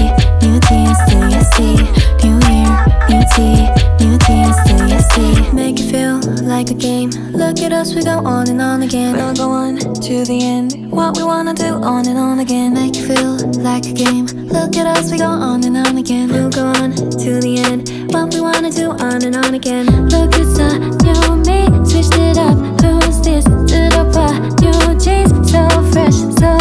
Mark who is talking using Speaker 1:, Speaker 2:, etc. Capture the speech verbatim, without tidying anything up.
Speaker 1: new teens, do you see? New year, new tea, new teens, do you see? Make it feel like a game. Look at us, we go on and on again. We'll go on to the end. What we wanna do, on and on again. Make it feel like a game. Look at us, we go on and on again. We'll go on to the end. What we wanna do, on and on again. Look, it's a new me, switched it up. Who's this? To the bar, new jeans, so fresh, so